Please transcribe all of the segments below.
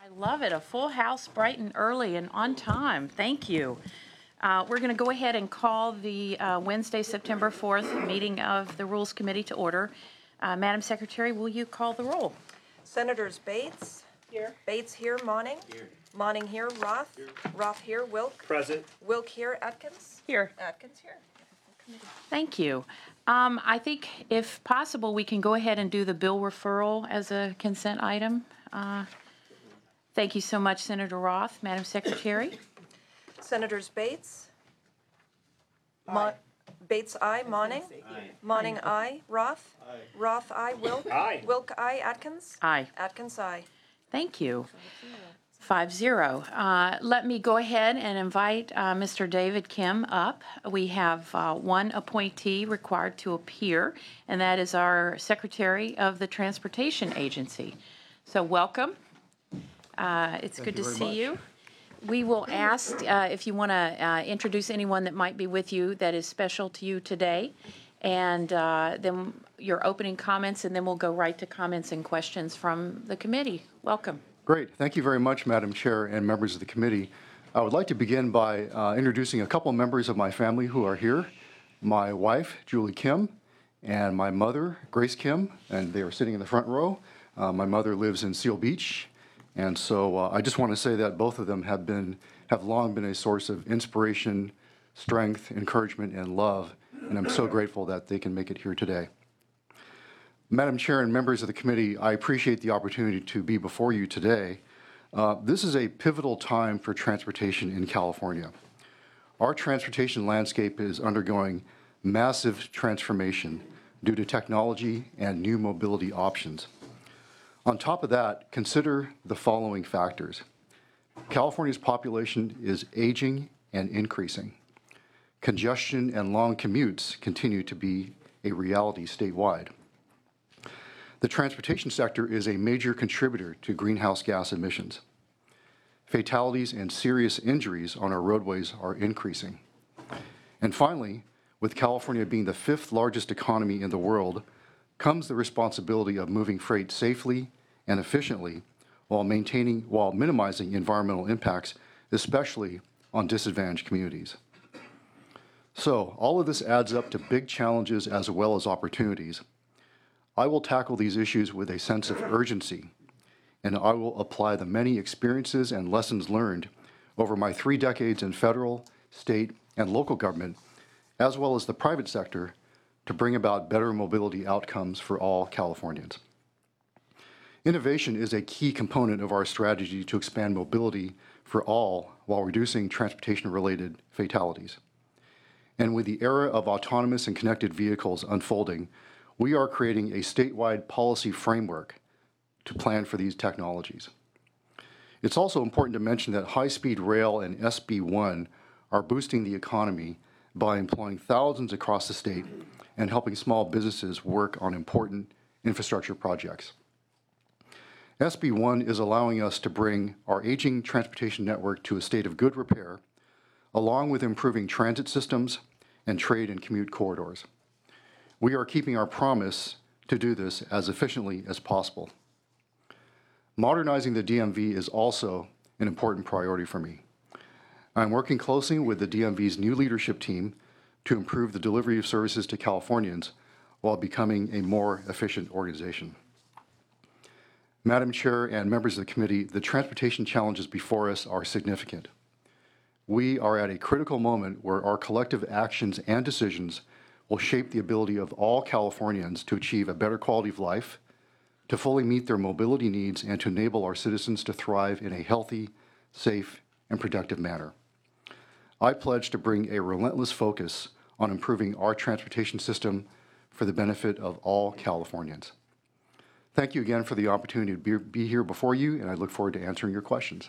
I love it. A full house, bright and early and on time. Thank you. We're going to go ahead and call the Wednesday, September 4th meeting of the Rules Committee to order. Madam Secretary, will you call the roll? Senators Bates. Here. Bates here. Monning. Here. Monning here. Roth. Here. Roth here. Wilk. Present. Wilk here. Atkins. Here. Atkins here. Thank you. I think if possible, we can go ahead and do the bill referral as a consent item. Thank you so much, Senator Roth. Madam Secretary? Senators Bates. Bates aye. Monning. Aye. Monning aye. Roth. Aye. Roth aye. Wilk. Aye. Wilk aye. Atkins. Aye. Atkins aye. Thank you. 5-0. Let me go ahead and invite Mr. David Kim up. We have one appointee required to appear, and that is our Secretary of the Transportation Agency. So welcome. It's good to see you. We will ask if you want to introduce anyone that might be with you that is special to you today, and then your opening comments, and then we'll go right to comments and questions from the committee. Welcome. Great. Thank you very much, Madam Chair and members of the committee. I would like to begin by introducing a couple members of my family who are here. My wife, Julie Kim, and my mother, Grace Kim, and they are sitting in the front row. My mother lives in Seal Beach, and so I just want to say that both of them have long been a source of inspiration, strength, encouragement, and love, and I'm so grateful that they can make it here today. Madam Chair and members of the committee, I appreciate the opportunity to be before you today. This is a pivotal time for transportation in California. Our transportation landscape is undergoing massive transformation due to technology and new mobility options. On top of that, consider the following factors. California's population is aging and increasing. Congestion and long commutes continue to be a reality statewide. The transportation sector is a major contributor to greenhouse gas emissions. Fatalities and serious injuries on our roadways are increasing. And finally, with California being the 5th largest economy in the world, comes the responsibility of moving freight safely and efficiently while minimizing environmental impacts, especially on disadvantaged communities. So all of this adds up to big challenges as well as opportunities. I will tackle these issues with a sense of urgency, and I will apply the many experiences and lessons learned over my 3 decades in federal, state, and local government, as well as the private sector, to bring about better mobility outcomes for all Californians. Innovation is a key component of our strategy to expand mobility for all while reducing transportation-related fatalities. And with the era of autonomous and connected vehicles unfolding, we are creating a statewide policy framework to plan for these technologies. It's also important to mention that high-speed rail and SB 1 are boosting the economy by employing thousands across the state and helping small businesses work on important infrastructure projects. SB 1 is allowing us to bring our aging transportation network to a state of good repair, along with improving transit systems and trade and commute corridors. We are keeping our promise to do this as efficiently as possible. Modernizing the DMV is also an important priority for me. I'm working closely with the DMV's new leadership team to improve the delivery of services to Californians while becoming a more efficient organization. Madam Chair and members of the committee, the transportation challenges before us are significant. We are at a critical moment where our collective actions and decisions will shape the ability of all Californians to achieve a better quality of life, to fully meet their mobility needs, and to enable our citizens to thrive in a healthy, safe, and productive manner. I pledge to bring a relentless focus on improving our transportation system for the benefit of all Californians. Thank you again for the opportunity to be here before you, and I look forward to answering your questions.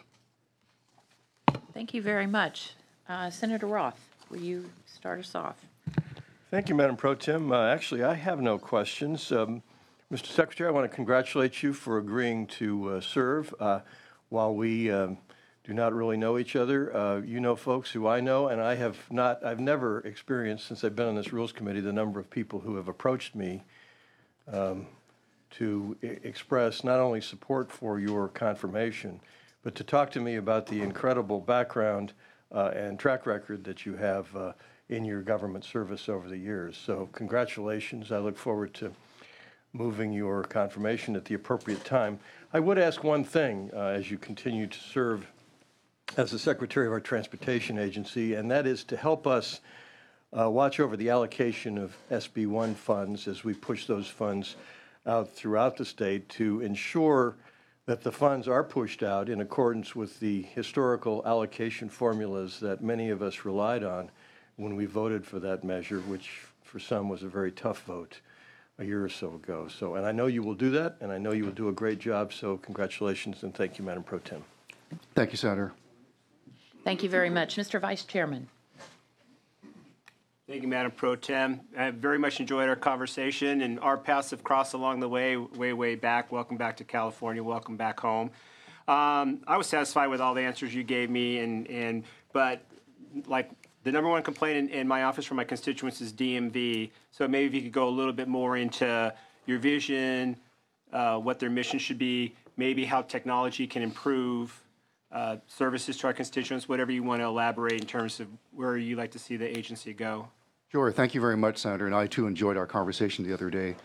Thank you very much. Senator Roth, will you start us off? Thank you, Madam Pro Tem. Actually, I have no questions. Mr. Secretary, I want to congratulate you for agreeing to serve. While we do not really know each other, you know folks who I know, and I've never experienced, since I've been on this Rules Committee, the number of people who have approached me to express not only support for your confirmation, but to talk to me about the incredible background and track record that you have in your government service over the years. So congratulations. I look forward to moving your confirmation at the appropriate time. I would ask one thing as you continue to serve as the Secretary of our Transportation Agency, and that is to help us watch over the allocation of SB1 funds as we push those funds out throughout the state to ensure that the funds are pushed out in accordance with the historical allocation formulas that many of us relied on when we voted for that measure, which for some was a very tough vote a year or so ago. So, and I know you will do that, and I know you will do a great job, so congratulations and thank you, Madam Pro Tem. Thank you, Senator. Thank you very much. Mr. Vice Chairman. Thank you, Madam Pro Tem. I very much enjoyed our conversation, and our paths have crossed along the way, way back. Welcome back to California. Welcome back home. I was satisfied with all the answers you gave me, but like the number one complaint in my office from my constituents is DMV. So maybe if you could go a little bit more into your vision, what their mission should be, maybe how technology can improve services to our constituents, whatever you want to elaborate in terms of where you like to see the agency go. Sure. Thank you very much, Senator. And I, too, enjoyed our conversation the other day.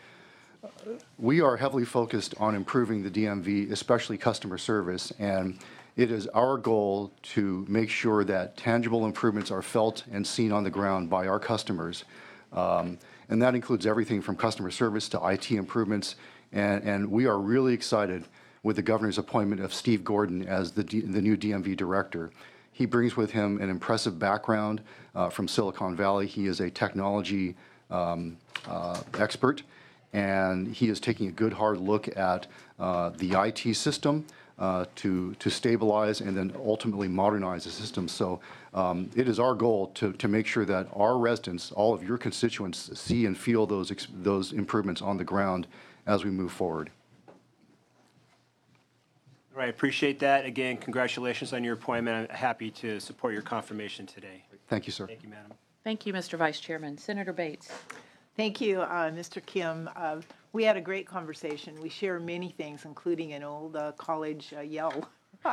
We are heavily focused on improving the DMV, especially customer service, and it is our goal to make sure that tangible improvements are felt and seen on the ground by our customers. And that includes everything from customer service to IT improvements. And we are really excited with the governor's appointment of Steve Gordon as the new DMV director. He brings with him an impressive background from Silicon Valley. He is a technology expert, and he is taking a good hard look at the IT system to stabilize and then ultimately modernize the system. So it is our goal to make sure that our residents, all of your constituents, see and feel those improvements on the ground as we move forward. All right, appreciate that. Again, congratulations on your appointment. I'm happy to support your confirmation today. Thank you, sir. Thank you, Madam. Thank you, Mr. Vice Chairman. Senator Bates. Thank you, Mr. Kim. We had a great conversation. We share many things, including an old college yell.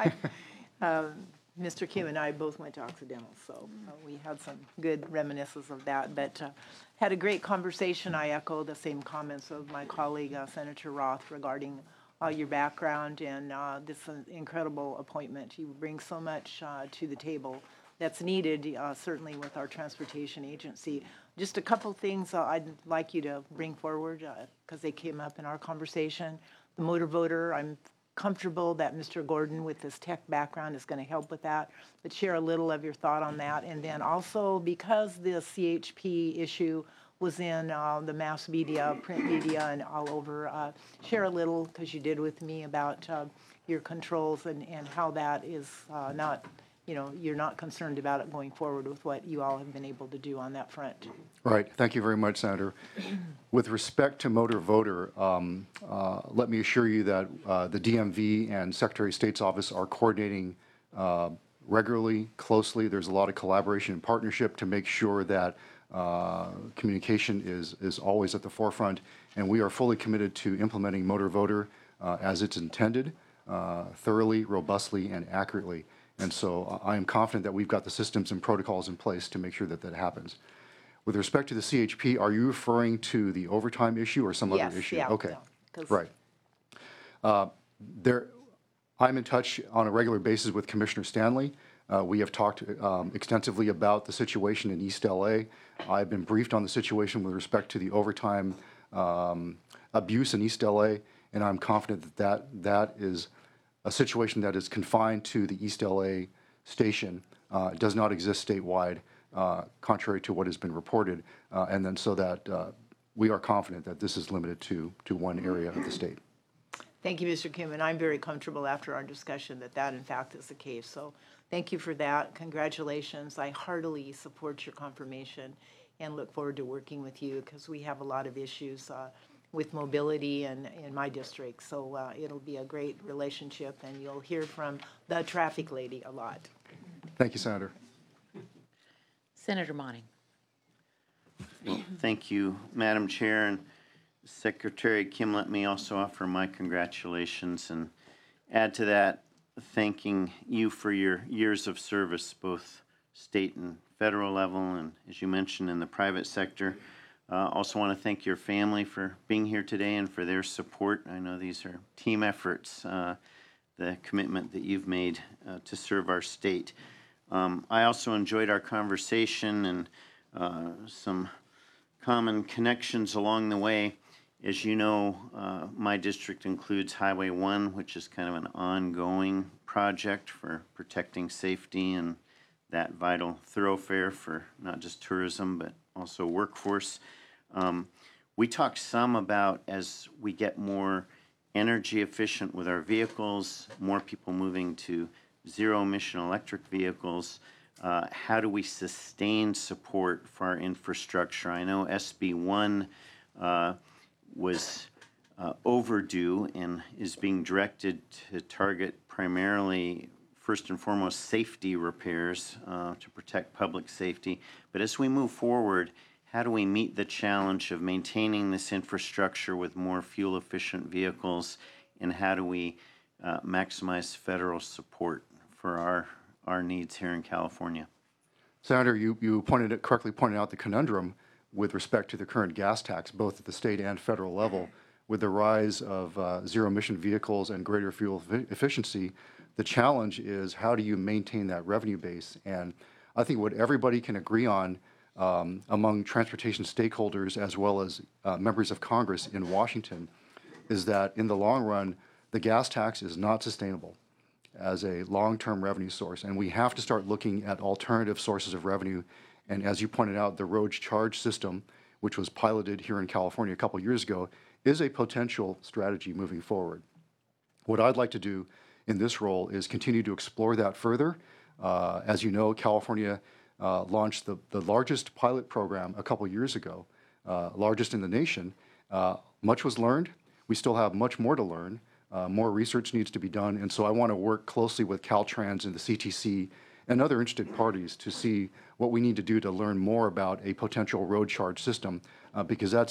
Mr. Kim and I both went to Occidental, so we had some good reminiscences of that. But had a great conversation. I echo the same comments of my colleague, Senator Roth, regarding your background and this incredible appointment. You bring so much to the table that's needed, certainly with our transportation agency. Just a couple things I'd like you to bring forward because they came up in our conversation. The motor voter, I'm comfortable that Mr. Gordon with his tech background is going to help with that, but share a little of your thought on that. And then also because the CHP issue was in the mass media, print media, and all over, share a little, because you did with me, about your controls and how that is not, you're not concerned about it going forward with what you all have been able to do on that front. Right. Thank you very much, Senator. With respect to motor voter, let me assure you that the DMV and Secretary of State's office are coordinating regularly, closely. There's a lot of collaboration and partnership to make sure that communication is always at the forefront, and we are fully committed to implementing motor voter as it's intended, thoroughly, robustly, and accurately. And so I am confident that we've got the systems and protocols in place to make sure that that happens. With respect to the CHP, are you referring to the overtime issue or some other issue? Yeah, okay, yeah, right. I'm in touch on a regular basis with Commissioner Stanley. We have talked extensively about the situation in East LA. I've been briefed on the situation with respect to the overtime abuse in East LA, and I'm confident that is a situation that is confined to the East LA station. It does not exist statewide, contrary to what has been reported, and then so that we are confident that this is limited to one area of the state. Thank you, Mr. Kim, and I'm very comfortable after our discussion that in fact is the case. So thank you for that. Congratulations. I heartily support your confirmation and look forward to working with you because we have a lot of issues with mobility in my district. So it'll be a great relationship, and you'll hear from the traffic lady a lot. Thank you, Senator. Senator Monning. Thank you, Madam Chair, and Secretary Kim. Let me also offer my congratulations and add to that thanking you for your years of service, both state and federal level, and as you mentioned, in the private sector. Also want to thank your family for being here today and for their support. I know these are team efforts, the commitment that you've made to serve our state. I also enjoyed our conversation and some common connections along the way. As you know, my district includes Highway 1, which is kind of an ongoing project for protecting safety and that vital thoroughfare for not just tourism, but also workforce. We talked some about, as we get more energy efficient with our vehicles, more people moving to zero emission electric vehicles, how do we sustain support for our infrastructure? I know SB 1 was overdue and is being directed to target primarily, first and foremost, safety repairs to protect public safety. But as we move forward, how do we meet the challenge of maintaining this infrastructure with more fuel-efficient vehicles, and how do we maximize federal support for our needs here in California? Senator, you correctly pointed out the conundrum with respect to the current gas tax, both at the state and federal level. With the rise of zero-emission vehicles and greater fuel efficiency, the challenge is how do you maintain that revenue base? And I think what everybody can agree on among transportation stakeholders as well as members of Congress in Washington is that in the long run, the gas tax is not sustainable as a long-term revenue source. And we have to start looking at alternative sources of revenue. And as you pointed out, the road charge system, which was piloted here in California a couple years ago, is a potential strategy moving forward. What I'd like to do in this role is continue to explore that further. As you know, California launched the largest pilot program a couple years ago, largest in the nation. Much was learned. We still have much more to learn. More research needs to be done, and so I want to work closely with Caltrans and the CTC and other interested parties to see what we need to do to learn more about a potential road charge system, because that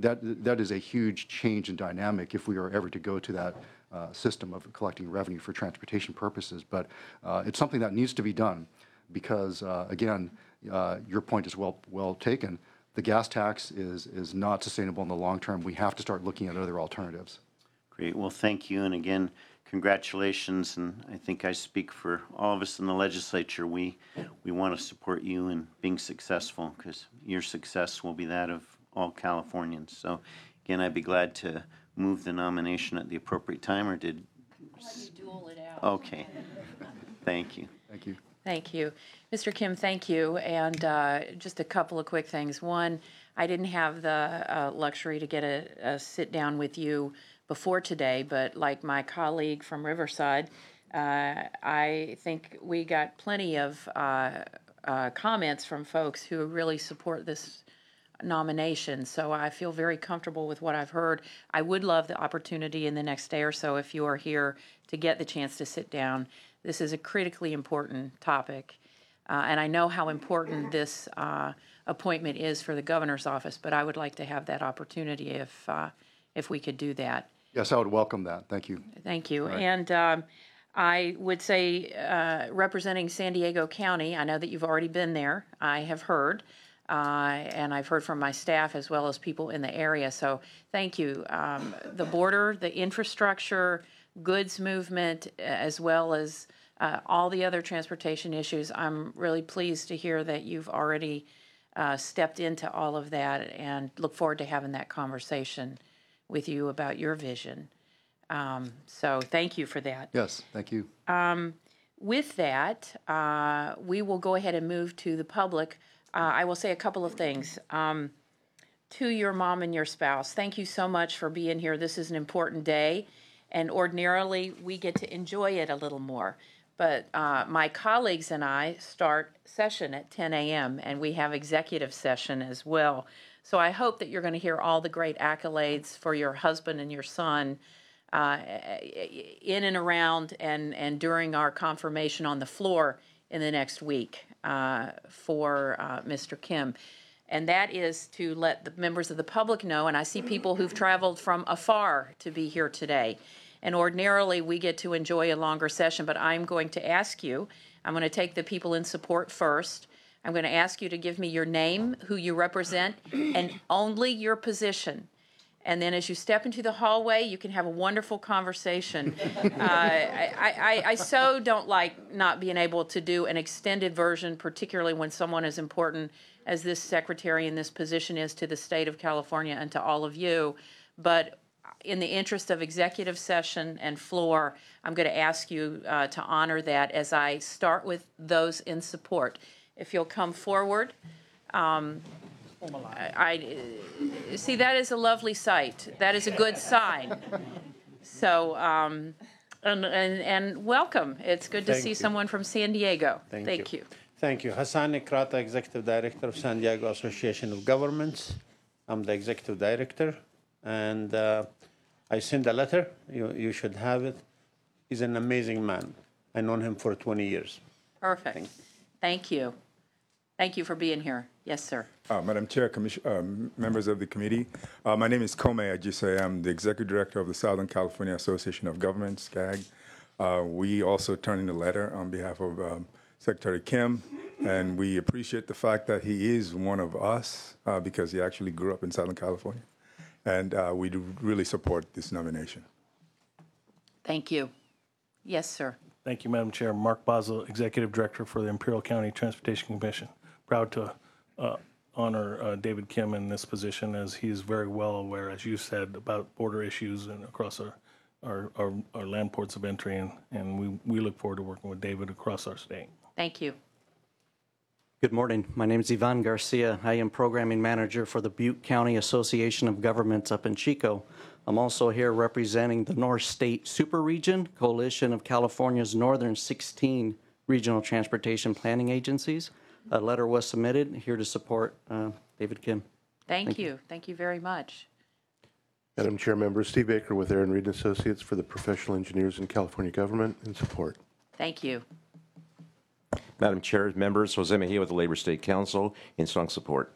is a huge change in dynamic if we are ever to go to that system of collecting revenue for transportation purposes. But it's something that needs to be done because, again, your point is well taken. The gas tax is not sustainable in the long term. We have to start looking at other alternatives. Great. Well, thank you. And again, congratulations. And I think I speak for all of us in the legislature. We want to support you in being successful because your success will be that of all Californians. So again, I'd be glad to move the nomination at the appropriate time, or did? Let me duel it out. Okay. Thank you. Thank you. Thank you. Mr. Kim, thank you. And just a couple of quick things. One, I didn't have the luxury to get a sit down with you before today, but like my colleague from Riverside, I think we got plenty of comments from folks who really support this nomination. So I feel very comfortable with what I've heard. I would love the opportunity in the next day or so, if you are here, to get the chance to sit down. This is a critically important topic. And I know how important this appointment is for the governor's office, but I would like to have that opportunity if we could do that. Yes, I would welcome that. Thank you. Thank you. Right. And I would say, representing San Diego County, I know that you've already been there. I have heard, and I've heard from my staff as well as people in the area. So thank you. The border, the infrastructure, goods movement, as well as all the other transportation issues, I'm really pleased to hear that you've already stepped into all of that, and look forward to having that conversation with you about your vision. So thank you for that. Yes, thank you. With that, we will go ahead and move to the public. I will say a couple of things. To your mom and your spouse, thank you so much for being here. This is an important day, and ordinarily we get to enjoy it a little more. But my colleagues and I start session at 10 a.m., and we have executive session as well. So I hope that you're going to hear all the great accolades for your husband and your son in and around and during our confirmation on the floor in the next week for Mr. Kim. And that is to let the members of the public know, and I see people who've traveled from afar to be here today. And ordinarily, we get to enjoy a longer session, but I'm going to ask you, I'm going to take the people in support first. I'm going to ask you to give me your name, who you represent, and only your position. And then as you step into the hallway, you can have a wonderful conversation. I so don't like not being able to do an extended version, particularly when someone as important as this secretary in this position is to the state of California and to all of you. But in the interest of executive session and floor, I'm going to ask you to honor that as I start with those in support. If you'll come forward. I see, that is a lovely sight. That is a good sign. So, and welcome. It's good to Thank see you. someone from San Diego. Thank you. Thank you. Hassan Ikrata, Executive Director of San Diego Association of Governments. I'm the Executive Director, and I sent a letter. You should have it. He's an amazing man. I've known him for 20 years. Perfect. Thank you. Thank you for being here. Yes, sir. Madam Chair, members of the committee, my name is Kome Ajise. I'm the Executive Director of the Southern California Association of Governments, SCAG. We also turned in a letter on behalf of Secretary Kim, and we appreciate the fact that he is one of us because he actually grew up in Southern California, and we do really support this nomination. Thank you. Yes, sir. Thank you, Madam Chair. Mark Basel, Executive Director for the Imperial County Transportation Commission. Proud to honor David Kim in this position, as he is very well aware, as you said, about border issues and across our land ports of entry, and we look forward to working with David across our state. Thank you. Good morning. My name is Ivan Garcia. I am Programming Manager for the Butte County Association of Governments up in Chico. I'm also here representing the North State Super Region, coalition of California's northern 16 regional transportation planning agencies. A letter was submitted here to support David Kim. Thank you. Thank you very much. Madam Chair, members, Steve Baker with Aaron Reed Associates for the Professional Engineers in California Government in support. Thank you. Madam Chair, members, Jose Mejia with the Labor State Council in strong support.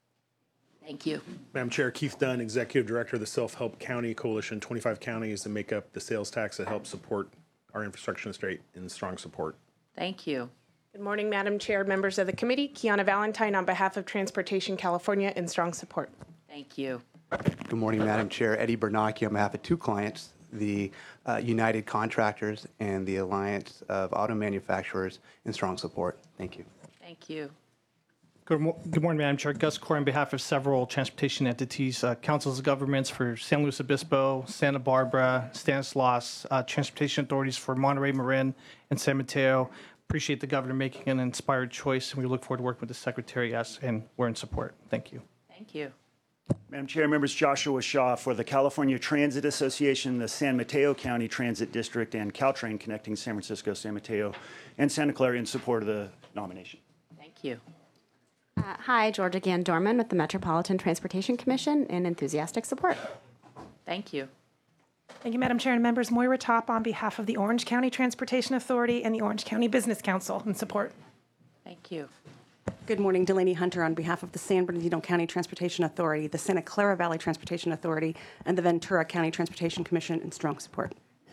Thank you. Madam Chair, Keith Dunn, Executive Director of the Self-Help County Coalition, 25 counties that make up the sales tax that help support our infrastructure in the state, in strong support. Thank you. Good morning, Madam Chair, members of the committee. Kiana Valentine on behalf of Transportation California in strong support. Thank you. Good morning, Madam Chair. Eddie Bernacchi on behalf of two clients, the United Contractors and the Alliance of Auto Manufacturers in strong support. Thank you. Thank you. Good morning, Madam Chair. Gus Corr on behalf of several transportation entities, councils of governments for San Luis Obispo, Santa Barbara, Stanislaus, transportation authorities for Monterey, Marin, and San Mateo. Appreciate the governor making an inspired choice, and we look forward to working with the secretary, and we're in support. Thank you. Thank you. Madam Chair, members, Joshua Shaw for the California Transit Association, the San Mateo County Transit District, and Caltrain connecting San Francisco, San Mateo, and Santa Clara in support of the nomination. Thank you. Hi, Georgia Gann Dorman with the Metropolitan Transportation Commission in enthusiastic support. Thank you. Thank you, Madam Chair and members. Moira Top on behalf of the Orange County Transportation Authority and the Orange County Business Council in support. Thank you. Good morning, Delaney Hunter on behalf of the San Bernardino County Transportation Authority, the Santa Clara Valley Transportation Authority, and the Ventura County Transportation Commission in strong support.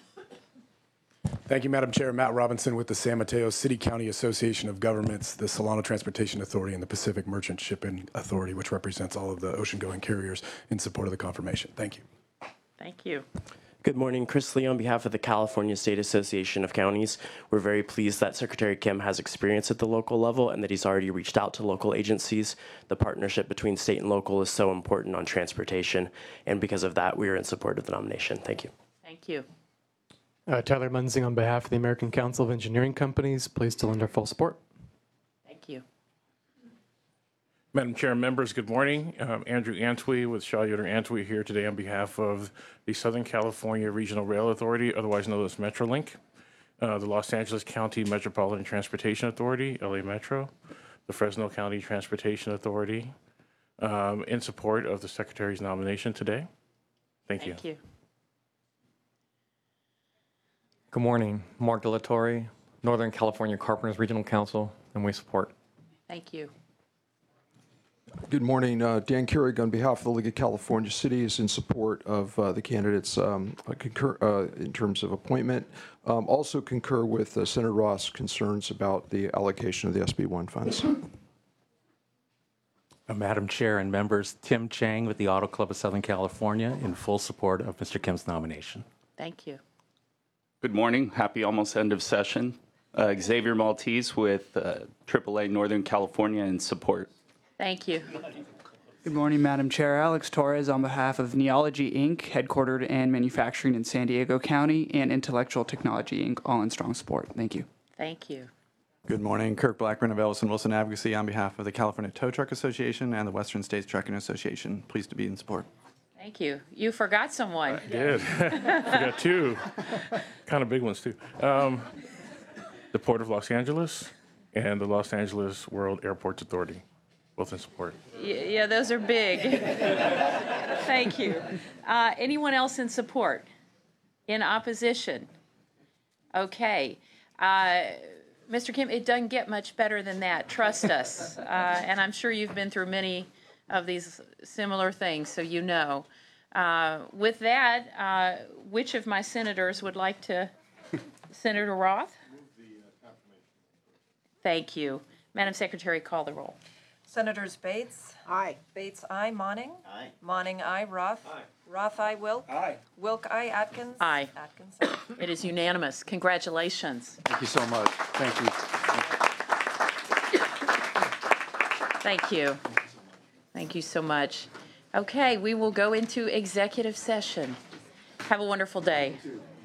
Thank you, Madam Chair. Matt Robinson with the San Mateo City County Association of Governments, the Solano Transportation Authority, and the Pacific Merchant Shipping Authority, which represents all of the ocean-going carriers in support of the confirmation. Thank you. Thank you. Good morning, Chris Lee on behalf of the California State Association of Counties. We're very pleased that Secretary Kim has experience at the local level and that he's already reached out to local agencies. The partnership between state and local is so important on transportation, and because of that, we are in support of the nomination. Thank you. Thank you. Tyler Munzing on behalf of the American Council of Engineering Companies, pleased to lend our full support. Thank you. Madam Chair and members, good morning. Andrew Antwi with Shaw Yoder Antwi here today on behalf of the Southern California Regional Rail Authority, otherwise known as Metrolink, the Los Angeles County Metropolitan Transportation Authority, LA Metro, the Fresno County Transportation Authority, in support of the Secretary's nomination today. Thank you. Thank you. Good morning. Mark De La Torre, Northern California Carpenters Regional Council, and we support. Thank you. Good morning. Dan Keurig on behalf of the League of California Cities in support of the candidates concur in terms of appointment. Also concur with Senator Ross' concerns about the allocation of the SB1 funds. Madam Chair and members, Tim Chang with the Auto Club of Southern California in full support of Mr. Kim's nomination. Thank you. Good morning. Happy almost end of session. Xavier Maltese with AAA Northern California in support. Thank you. Good morning, Madam Chair. Alex Torres on behalf of Neology, Inc., headquartered and manufacturing in San Diego County, and Intellectual Technology, Inc., all in strong support. Thank you. Thank you. Good morning. Kirk Blackburn of Ellison Wilson Advocacy on behalf of the California Tow Truck Association and the Western States Trucking Association. Pleased to be in support. Thank you. You forgot someone. I did. Forgot two. Kind of big ones, too. The Port of Los Angeles and the Los Angeles World Airports Authority. Both in support. Yeah, those are big. Thank you. Anyone else in support? In opposition? Okay. Mr. Kim, it doesn't get much better than that. Trust us. And I'm sure you've been through many of these similar things, so you know. With that, which of my senators would like to? Senator Roth? Thank you. Madam Secretary, call the roll. Senators Bates? Aye. Bates, aye. Monning? Aye. Monning, aye. Roth? Aye. Roth, aye. Wilk? Aye. Wilk, aye. Atkins? Aye. Atkins, aye. It is unanimous. Congratulations. Thank you so much. Thank you. Thank you. Thank you so much. Okay, we will go into executive session. Have a wonderful day.